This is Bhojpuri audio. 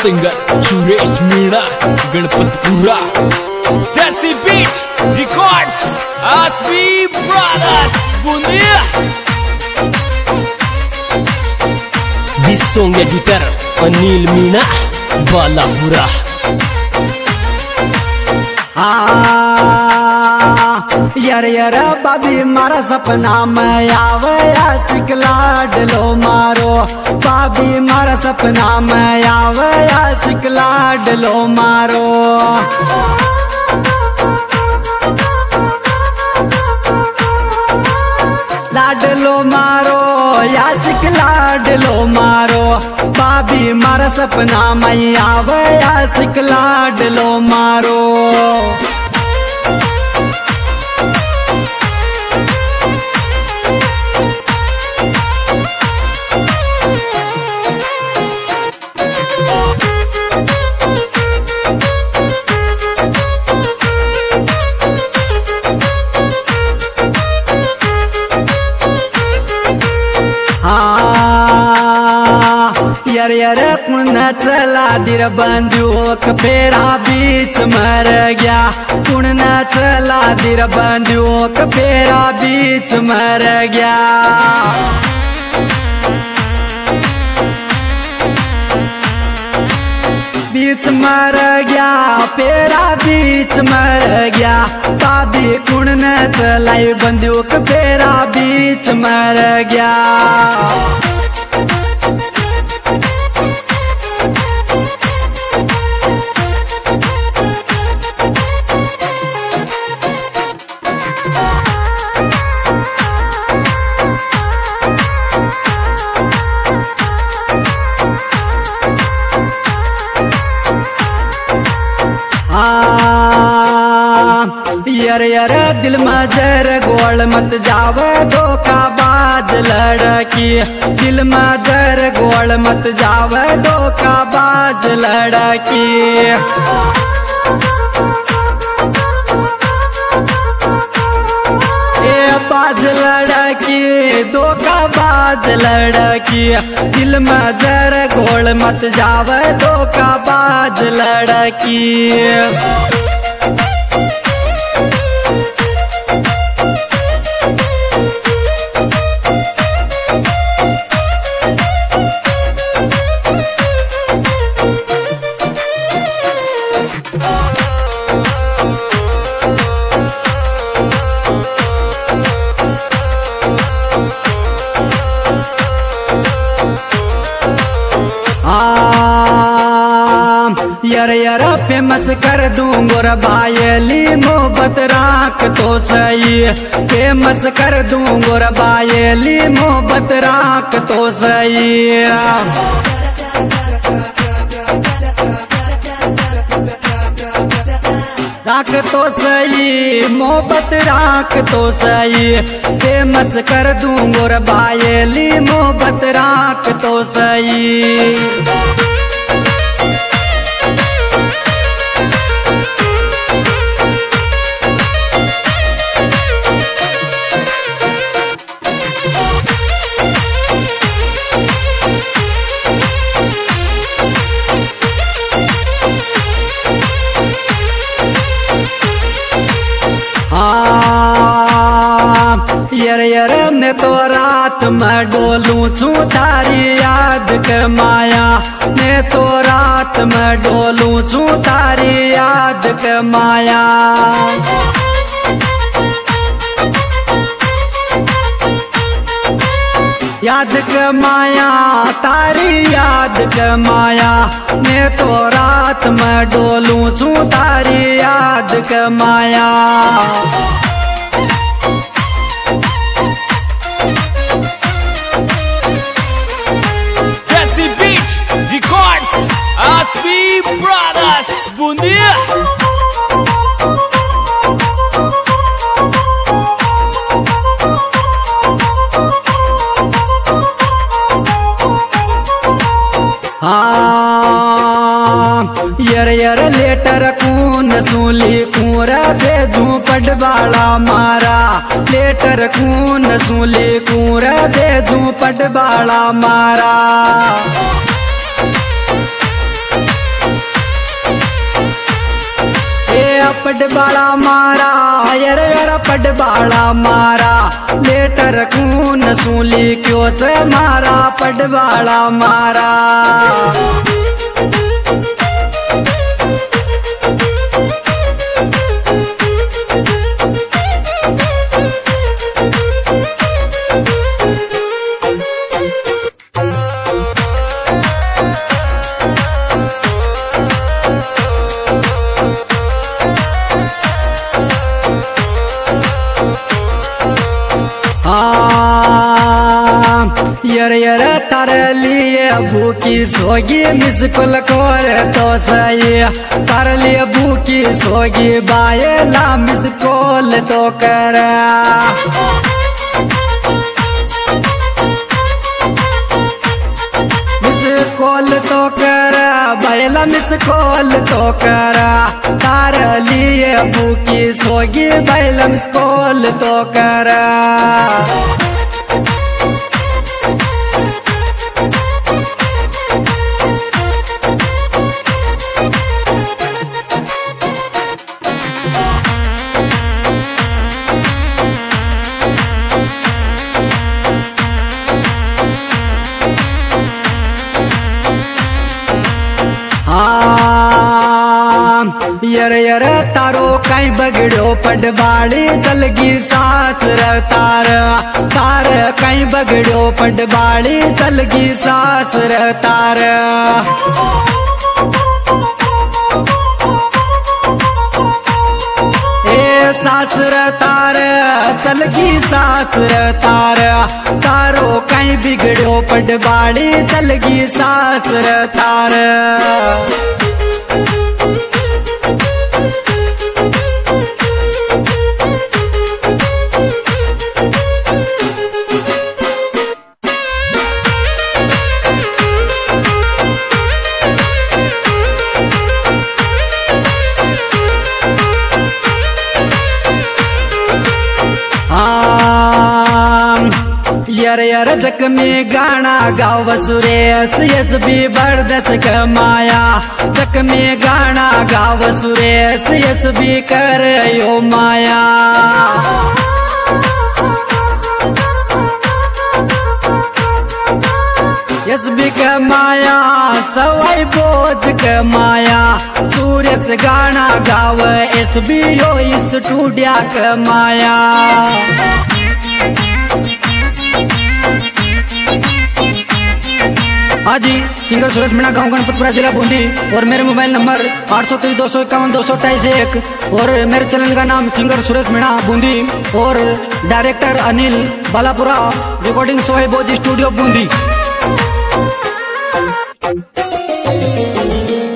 Singer Suresh Meena Ganpatpura. Desi beat records आसबी brothers Bundiya. This song editor Anil Meena Balapura. यार यार बाबी मारा सपना में आवे आशिक लाडलो मारो। बाबी मारा सपना में आवे आशिक लाडलो मारो। लाडलो मारो आशिक लाडलो मारो। बाबी मारा सपना में आवे आशिक लाडलो मारो। यार यार पुण्य चला दिर बंदूक फेरा बीच मर गया। पुण्य चला दिर बंदूक फेरा बीच मर गया। बीच मर गया फेरा बीच मर गया। बाबी पुण्य चलाई बंदूक फेरा बीच मर गया। यार यार दिल में जर गोल मत जावे धोखाबाज लड़की। दिल में जर गोल मत जावे धोखाबाज लड़की। बाज लड़की धोखाबाज लड़की। दिल में जर गोल मत जावे धोखाबाज लड़की। यार यार फेमस कर दूंगा बायली मोहब्बत राख तो सही। फेमस कर दूंगा बायली मोहब्बत राख तो सही। राख तो सही मोहब्बत राख तो सही। फेमस कर दूंगा बायली मोहब्बत राख तो सही। यार यार मैं तो रात में डोलूं छू तारी याद के माया। मैं तो रात में डोलूं छू तारी याद के माया। याद के माया तारी याद के माया। मैं तो रात में डोलूं छू तारी याद के माया। देसी बीट रिकॉर्ड्स आसबी ब्रदर्स बुंदिया। यार यार लेटर कून सूली कूर भेजू पटवाला मारा। लेटर कून सूली कूर भेजू पटवाला मारा। पडबाड़ा मारा यार पडबाड़ा मारा लेटर खून सूली क्यों से मारा पडबाड़ा मारा यर तारे लिए भूखी सोगी मिसकुल कोर तो सही तारे लिए भूखी सोगी बायला मिसकोल तो कर मिसकोल तो कर बायला मिसकोल तो कर तारे लिए भूखी सोगी बायला मिसकोल तो कर यर तारो कहीं बगड़ो पडबाड़ी चलगी सास तार तार कहीं बगड़ो पडबाड़ी चलगी सास तार ए सास तार चलगी सास तार तारो कहीं बिगड़ो पडबाड़ी चलगी सास तार यर जक में गाना गाव सुरेश यस भी बरदस कमाया जक में गाना गाव सुरेश यस भी कर यो माया यस भी कमाया सवाई बोझ कमाया सूरज गाना गाव एस भी यो स्टूडिया कमाया हाँ जी सिंगर सुरेश मीणा गाँव गणपतपुरा जिला बूंदी और मेरे मोबाइल नंबर 823-251-228 और मेरे चैनल का नाम सिंगर सुरेश मीणा बूंदी और डायरेक्टर अनिल बालापुरा रिकॉर्डिंग सोहे बोझ स्टूडियो बूंदी।